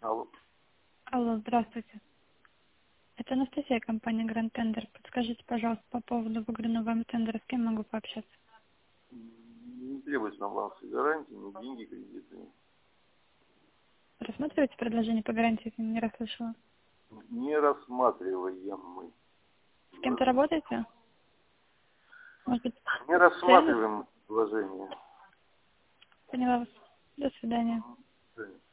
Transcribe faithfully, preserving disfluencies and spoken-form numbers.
Алло. Алло, здравствуйте. Это Анастасия, компания Grand Tender. Подскажите, пожалуйста, по поводу выигранного вами тендера, с кем могу пообщаться? Не требуется авансы гарантии, ни деньги кредитные. Рассматриваете предложение по гарантии, если не расслышала? Не рассматриваем мы. С кем-то работаете? Может быть, Не сервис? рассматриваем предложение. Поняла вас. До свидания. Мгм.